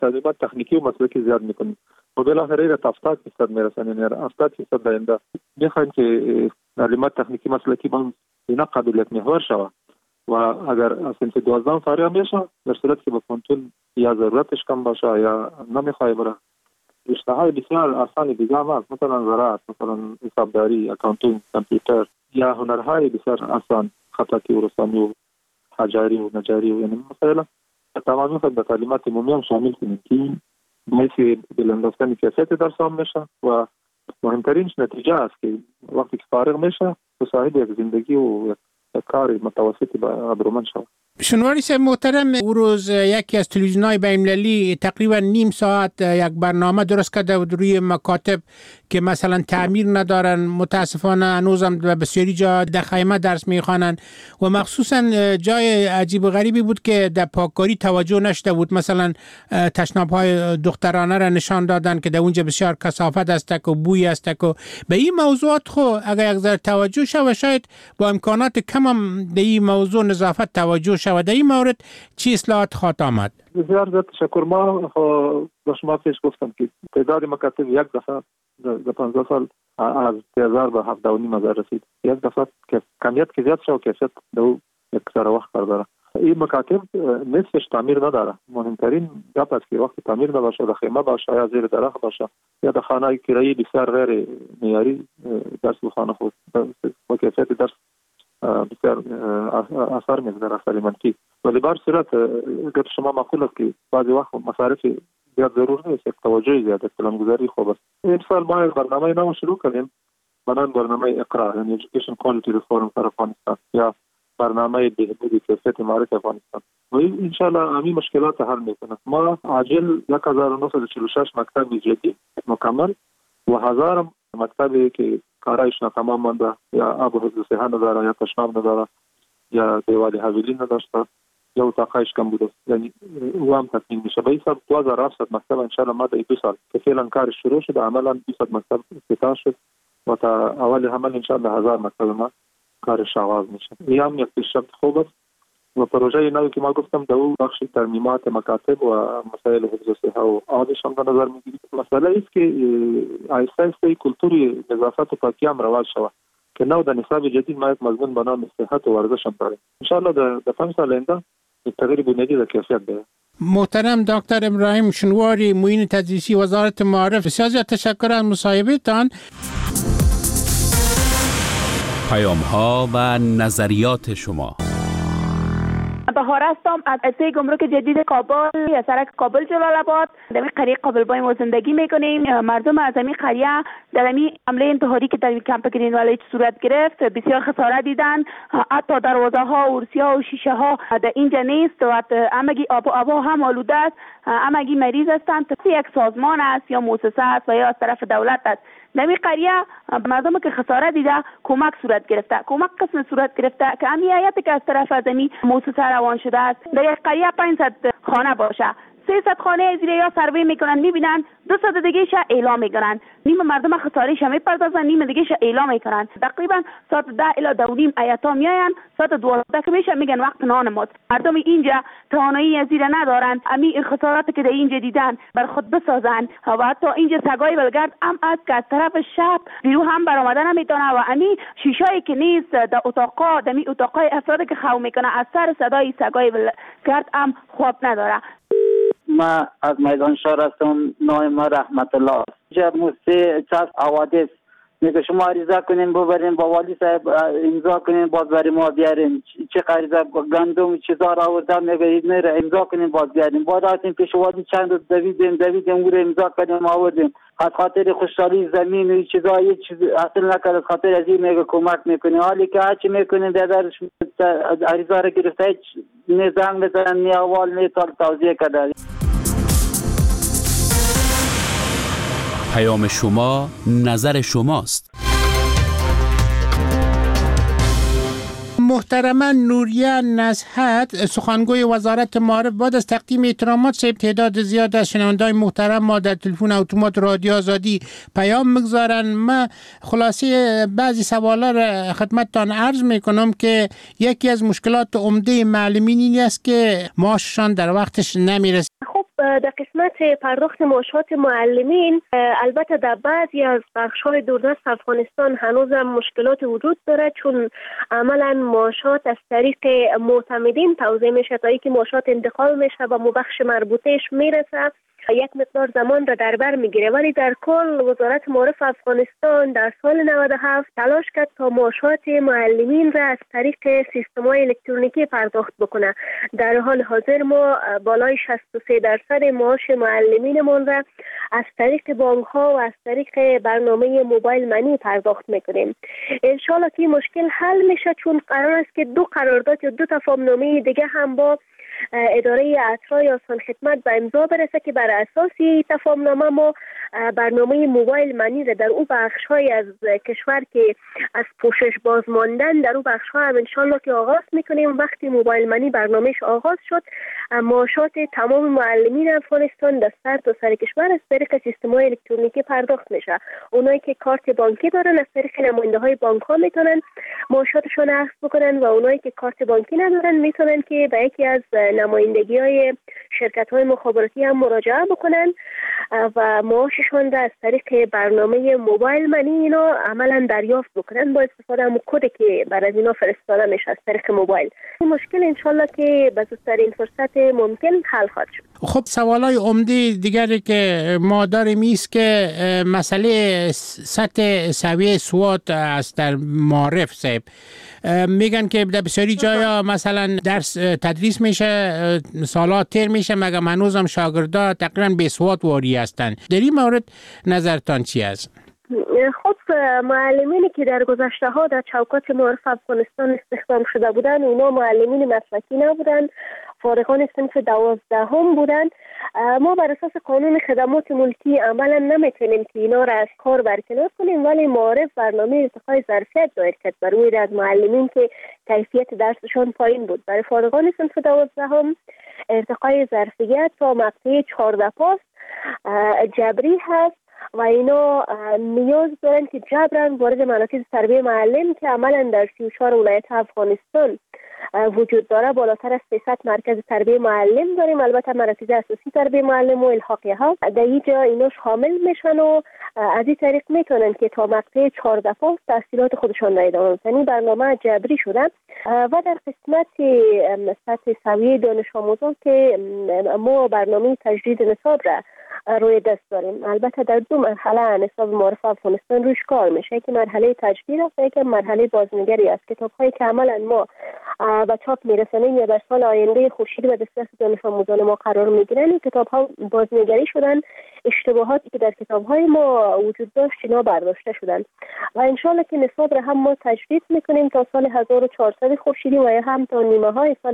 تدریبات تکنیکی و مسلکی زیاد میکنیم و بالاخره را 70% میرسانیم، یعنی 70% آینده میخوایم که تعلیمات تکنیکی مسلکی با اینا قابلیت محور شود و اگر صنف 12 فارغ میشه در صورت که به پانتون یا ضرورتش کم باشه یا نمیخواد بره رشته‌های بسیار آسان دیگه هم هست، مثلا زراعت، مثلا حسابداری، اکاونتینگ، کامپیوتر یا هنرهای بسیار آسان، خطاطی و رسامی و حجاری و نجاری و یعنی مثلا تمامی خود به تعلیمات عمومی هم شامل کنیم که باعث بلندافتن کیفیت درس هم میشه و مهمترینش نتیجه است که وقتی که فارغ میشه تو صاحب یک زندگی و یک کار متوسطی به ابرومند شود. شنواری صاحب محترم، او روز یکی از تلویزیون‌های بین‌المللی تقریبا نیم ساعت یک برنامه درست کرده و روی مکاتب که مثلا تعمیر ندارن، متاسفانه هنوزم به بسیاری جا در خیمه درس میخوانن و مخصوصا جای عجیب و غریبی بود که در پاککاری توجه نشده بود، مثلا تشناب‌های دخترانه را نشان دادن که در اونجا بسیار کثافت است و بوی است و به این موضوعات خو اگر یک ذره توجه شود شاید با امکانات کم هم به این موضوع نظافت توجه شود. در این مورد چی اصلاحات خواهد آمد؟ بسیار زیاد تشکر. ما با شما پیش گفتم که تعداد مکاتب یک دفعه در 15 سال از 1000 به 7,500 رسید. یک دفعه که کمیت که زیاد شد و کیفیت دو یک سر وقت کار داره. این مکاتب نصفش تعمیر نداره. مهمترین گپ است که وقتی تعمیر نباشه، در خیمه باشه یا زیر درخت باشه یا در خانه کرایی بسیار غیر معیاری درس بخوانه خود با کیفیت درس بسیار اثر می‌گذاره، اثر منفی. ولی بر صورت گفت شما معقول است که بعضی وقت مصارف زیاد ضرور نیست، یک توجه زیاد، پلانگذاری خوب است. امسال ما برنامه نو شروع کردیم، بنان برنامه اقرا یعنی Education Quality Reform for افغانستان یا برنامه بهبود کیفیت معرفت افغانستان و ان شاء الله همین مشکلات حل میکنه. ما عاجل 1946 مکتب جدید مکمل و 1000 مکتبی که کارایش تمام مانده یا آب و حفظ صحه نداره یا تشناب نداره یا دیوال حویلی نداشته یا اتاقایش کم بوده، یعنی او هم تکمیل میشه. به حساب 2700 مکتب ان شاء الله ما در 2 سال که فعلا کارش شروع شده، عملا 200 مکتب افتتاح شد و تا اول عمل ان شاء الله 1000 مکتب ما کارش آغاز میشه. این هم یک پیشرفت خوب است و پروژه نوی که ما گفتم در او بخش ترمیمات مکاتب و مسائل حفظ صحه و آبش هم در نظر میگیریم. مسئله است که آهسته آهسته کلتور نظافت و پاکی هم رواج شود که نو در نصاب جدید ما یک مضمون به نام صحت و ورزش هم داریم. ان شاء الله در 5 سال آینده تغییر بنیادی در کیفیت ده. محترم دکتر ابراهیم شنواری، معین تدریسی وزارت معارف، بسیار تشکر از مصاحبهتان. پیام‌ها و نظریات شما. بهار هستم از اداره گمرک جدید کابل، از سرک کابل جلال آباد. در این قریه قابل بایم ما زندگی میکنیم. مردم از این قریه در این حمله انتحاری که در کمپ گرین والی صورت گرفت بسیار خسارت دیدن. حتی دروازه ها، ارسی ها و شیشه ها در اینجا نیست و همگی آب و هوا هم آلوده است. همگی مریض هستند. یک سازمان است یا مؤسسه است و یا از طرف دولت است. در این قریه مردم که خسارت دیده کمک صورت گرفته. کمک قسم صورت گرفته که همیت که از طرف از این مؤسسه روان شده است. در یک قریه 500 خانه باشه، 300 خانه زیر یا سروی میکنن، میبینن 200 دیگه ش اعلام میکنن. نیم مردم خسارش میپردازن، نیم دیگه ش اعلام میکنن. تقریبا ساعت 10 الی 12 ایاتا میاین، ساعت 12 که میشه میگن وقت نان ماست. مردم اینجا توانایی زیر ندارن امی خسارات که در اینجا دیدن بر خود بسازن و حتی اینجا سگای بلگرد هم از که از طرف شب بیرو هم برآمدن نمیتونه و امی شیشایی که نیست در اتاقا دمی اتاقای افراد که خو میکنه از سر صدای سگای بلگرد هم خواب نداره. ما از میدان شهر هستم، نام ما رحمت الله. جب مسته چاس حوادث میگه شما عریضه کنین ببرین با والی صاحب امضا کنین باز برای ما بیارین. چه عریضه گندم چیزا را آوردم میگه این امضا کنین باز بیارین. بعد رفتیم پیش والی چند دویدیم او رو امضا کردیم آوردیم. از خاطر خوشحالی زمین و چیزا هیچ چیز اصلا نکرد، از خاطر از این میگه کمک میکنه. حالی که هرچی میکنین درش عریضه را گرفته هیچ نه زنگ بزنن نه اول نه توضیح کرده. پیام شما نظر شماست. محترمه نوریه نصحت، سخنگوی وزارت معارف، بعد از تقدیم احترامات صاحب تعداد زیاد از شنونده‌های محترم ما در تلفن اتومات رادیو آزادی پیام میگذارن. من خلاصه بعضی سوالا را خدمتتان عرض میکنم که یکی از مشکلات عمده معلمین این است که معاششان در وقتش نمیرسه. خب در قسمت پرداخت معاشات معلمین البته در بعضی از بخش‌های دوردست افغانستان هنوز هم مشکلات وجود داره، چون عملا معاشات از طریق معتمدین توزیع میشه تا اینکه معاشات انتقال میشه و بخش مربوطهش میرسه، یک مقدار زمان را در بر میگیره. ولی در کل وزارت معارف افغانستان در سال 97 تلاش کرد تا معاشات معلمین را از طریق سیستم‌های الکترونیکی پرداخت بکنه. در حال حاضر ما بالای 63% معاش معلمینمون را از طریق بانک‌ها و از طریق برنامه موبایل منی پرداخت میکنیم. انشالله که مشکل حل میشه، چون قرار است که 2 قرارداد یا 2 تفاهم‌نامه دیگه هم با اداره اطراح آسان خدمت به امضا برسه که بر اساس تفاهم‌نامه ما برنامه موبایل منی را در او بخش‌های از کشور که از پوشش باز ماندن در او بخش‌ها هم انشالله که آغاز میکنیم. وقتی موبایل منی برنامهش آغاز شد، معاشات تمام معلمین افغانستان در سر تا سر کشور از طریق سیستم‌های الکترونیکی پرداخت میشه. اونایی که کارت بانکی دارن از طریق نماینده‌های بانک‌ها میتونن معاشاتشون اخذ بکنن و اونایی که کارت بانکی ندارن میتونن که به یکی از نمایندگی‌های شرکت‌های مخابراتی هم مراجعه بکنن و معاششون را از طریق برنامه موبایل منی اینا عملاً دریافت بکنن با استفاده از کدی که بر از اینا فرستاده میشه از طریق موبایل. این مشکل انشالله که به زودترین فرصت ممکن حل خواهد شد. خب سوالای عمده دیگری که ما داریم است که مسئله سطح سویه سواد است در معارف صاحب. میگن که در بسیاری جایا مثلا درس تدریس میشه، سالات تیر میشه، مگر هنوزم شاگردا تقریبا بی سواد واری هستند. در این مورد نظرتان چی است؟ خب معلمینی که در گذشته ها در چوکات معارف افغانستان استخدام شده بودن، اونا معلمین مسلکی نبودن، فارغان صنف 12 بودن. ما بر اساس قانون خدمات ملکی عملا نمیتونیم که اینا را از کار برکنار کنیم، ولی معارف برنامه ارتقای ظرفیت دایر کرد برای از معلمین که کیفیت درسشان پایین بود. برای فارغان صنف 12 ارتقای ظرفیت تا مقطع 14 پاس جبری هست و اینا نیاز دارن که جبران وارد مراکز تربیه معلم که عملا در 34 ولایت افغانستان وجود داره. بالاتر از 300 مرکز تربیه معلم داریم، البته مراکز اساسی تربیه معلم و الحاقیه ها در اینجا اینا شامل میشن و از این طریق میتونن که تا مقطع 14 پاس تحصیلات خودشان را ادامه بدن. این برنامه جبری شده. و در قسمت سطح سویه دانش آموزان که ما برنامه تجدید نصاب را روی دست داریم. البته در 2 مرحله نصاب معارف افغانستان روش کار میشه، که مرحله تجدید است و یک مرحله بازنگری است. کتاب‌هایی که عملاً ما به چاپ میرسانیم یا در سال آینده خورشیدی و دسترس دانش آموزان ما قرار میگیرن، این کتاب‌ها بازنگری شدن، اشتباهاتی که در کتاب‌های ما وجود داشت اینا برداشته شدن و انشالله که نصاب را هم ما تجدید میکنیم تا سال 1400 خورشیدی و یا هم تا نیمه های سال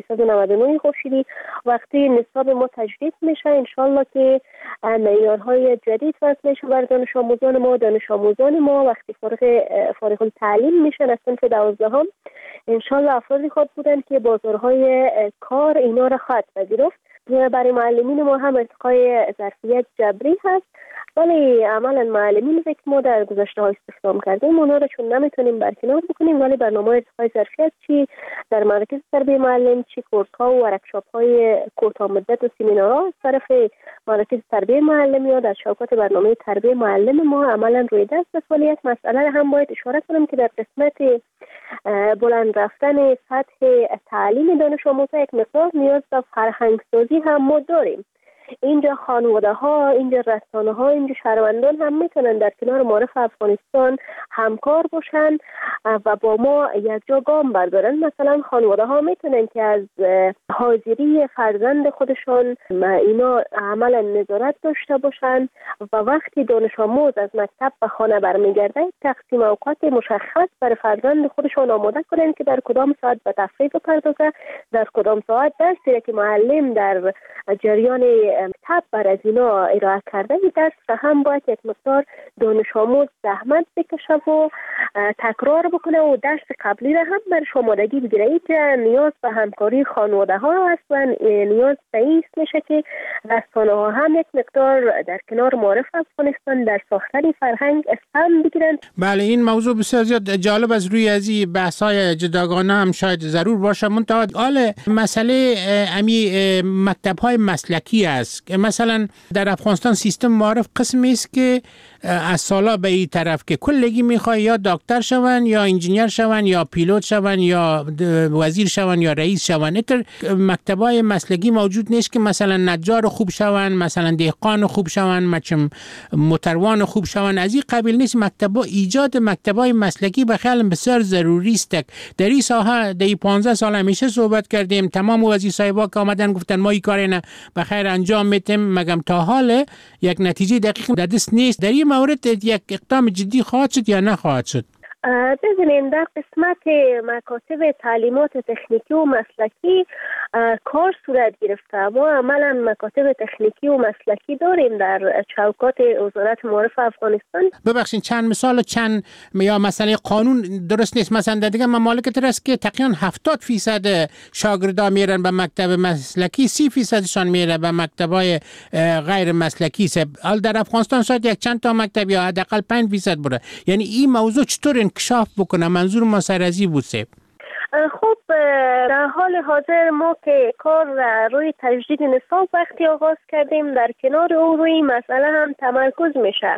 1399 خورشیدی. وقتی نصاب ما تجدید میشه انشالله که معیارهای جدید وضع میشه بر دانش آموزان ما. دانش آموزان ما وقتی فارغ التعلیم میشن از صنف 12 انشالله افرادی خود بودن که بازارهای کار اینا را خواهد پذیرفت. برای معلمین ما هم ارتقای ظرفیت جبری هست، ولی عملا معلمین که ما در گذشته ها استخدام کردیم اونا را چون نمیتونیم برکنار بکنیم، ولی برنامه ارتقای ظرفیت چی در مراکز تربیه معلم، چی کورس ها و ورکشاپ های کوتاه مدت و سمینارها از طرف مراکز تربیه معلم یا در شوکات برنامه تربیه معلم ما عملا روی دست است. ولی یک مسئله هم باید اشاره کنم که در قسمت بلند رفتن سطح تعلیم دانش آموزان یک مقدار نیاز به فرهنگ سازی هم ما داریم. اینجا خانواده ها، اینجا رسانه ها، اینجا شهروندان هم میتونن در کنار معارف افغانستان همکار باشن و با ما یک جا گام بردارن. مثلا خانواده ها میتونن که از حاضری فرزند خودشان اینا عملا نظارت داشته باشن و وقتی دانش آموز از مکتب به خانه برمیگرده تقسیم اوقات مشخص برای فرزند خودشان آماده کنن که در کدام ساعت به تفریح بپردازه، در کدام ساعت درسی که معلم در جریان مکتب بر از اینا ارائه کرده این درس را هم باید یک مقدار دانش آموز زحمت بکشه و تکرار بکنه و درس قبلی را هم بر آمادگی بگیره. اینجا نیاز به همکاری خانواده ها هست و نیاز به این میشه که رسانه ها هم یک مقدار در کنار معارف افغانستان در ساختن فرهنگ اسهم بگیرن. بله این موضوع بسیار زیاد جالب از روی از این بحث‌های جداگانه هم شاید ضرور باشه. منتها حال مسئله امی مکتب‌های مسلکی است است. مثلا در افغانستان سیستم معارف قسمی است که از سالا به این طرف که کلگی میخوای یا دکتر شون یا انجینیر شون یا پیلوت شون یا وزیر شون یا رئیس شون. اتر مکتبای مسلکی موجود نیست که مثلا نجار خوب شون، مثلا دهقان خوب شون، موتروان خوب شون. از این قبیل نیست. ایجاد مکتبای مسلکی به خیال بسیار ضروری است. در این ساحه در 15 سال همیشه صحبت کردیم. تمام وزیر صاحبا که آمدن گفتن ما این کار نه به خیر انجام میتیم، مگم تا حال یک نتیجه دقیق در دست نیست. در این مورد یک اقدام جدی خواهد شد یا نخواهد شد؟ ببینیم در قسمت مکاتب تعلیمات تکنیکی و مسلکی کار صورت گرفته. ما عملا مکاتب تکنیکی و مسلکی داریم در چوکات وزارت معارف افغانستان. ببخشید چند مثال یا مسئله قانون درست نیست. مثلا در دیگه ممالک است که تقریبا 70% شاگردا میرن به مکتب مسلکی، 30%شان میره به مکتبای غیر مسلکی. در افغانستان شاید یک چند تا مکتب یا حداقل 5% بره. یعنی این موضوع چطور انکشاف بکنه؟ منظور ما سرازی بود سیب. خب در حال حاضر ما که کار روی تجدید نصاب وقتی آغاز کردیم، در کنار او روی مسئله هم تمرکز میشه.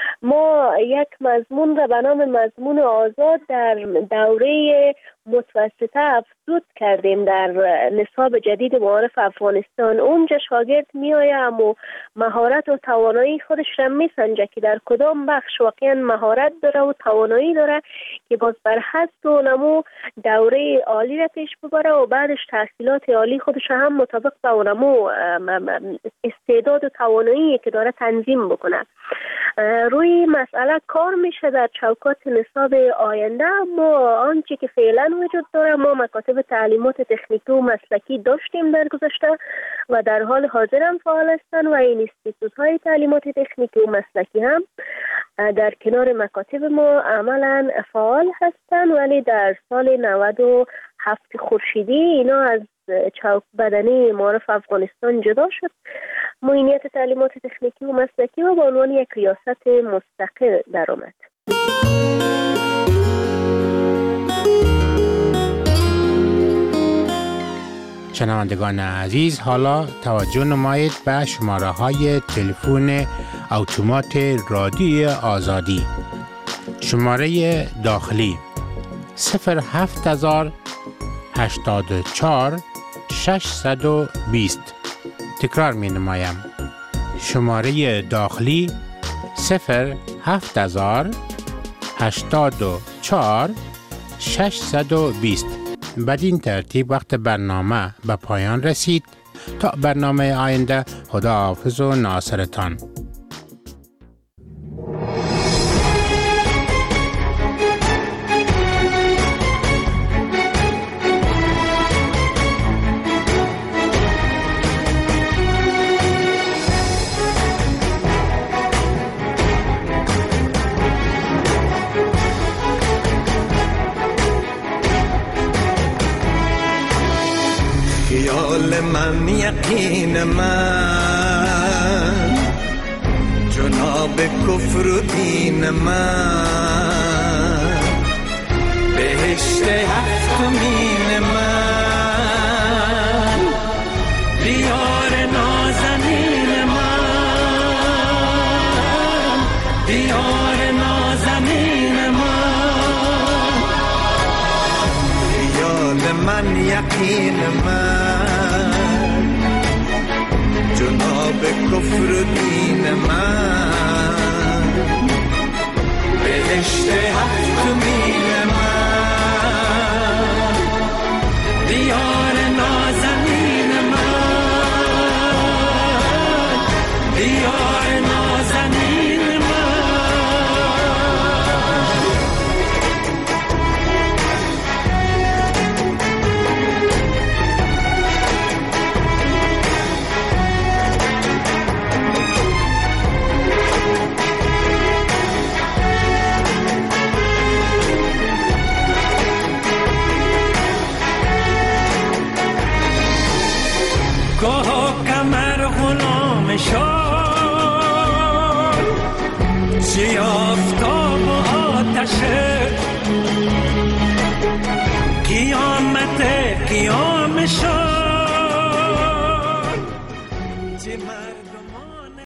ما یک مضمون را به نام مضمون آزاد در دوره متوسطه افزود کردیم در نصاب جدید معارف افغانستان. اونجا شاگرد میآید اما مهارت و توانایی خودش را میسنجه که در کدام بخش واقعا مهارت داره و توانایی داره که باز بر حسب اونمو دوره عالی را پیش ببره و بعدش تحصیلات عالی خودش هم مطابق با اونمو استعداد و توانایی که داره تنظیم بکنه. روی مسئله کار میشه در چوکات نصاب آینده. اما آنچه که فعلا وجود داره، ما مکاتب تعلیمات تکنیکی و مسلکی داشتیم در گذشته و در حال حاضر هم فعال هستند و این اینستیتوت های تعلیمات تکنیکی و مسلکی هم در کنار مکاتب ما عملا فعال هستند، ولی در سال 97 خورشیدی اینا از چوک بدنی معارف افغانستان جدا شد. معینیت تعلیمات تکنیکی و مسلکی و به عنوان یک ریاست مستقل در آمد. شنوندگان عزیز، حالا توجه نمایید به شماره های تلفن اتومات رادیوی آزادی. شماره داخلی 07084 620. تکرار می نمایم. شماره داخلی 07084 620. بدین ترتیب وقت برنامه به پایان رسید. تا برنامه آینده، خداحافظ و ناصرتان. من یقین من جناب کفر و دین من بهشت هفتمین من دیار نازنین من دیار نازنین من خیال من یقین من جناب کفر و دین من بهشت هفتمین من دیار نازنین من دیار نازنین چی آفتاب و آتشه قیامت قیام شد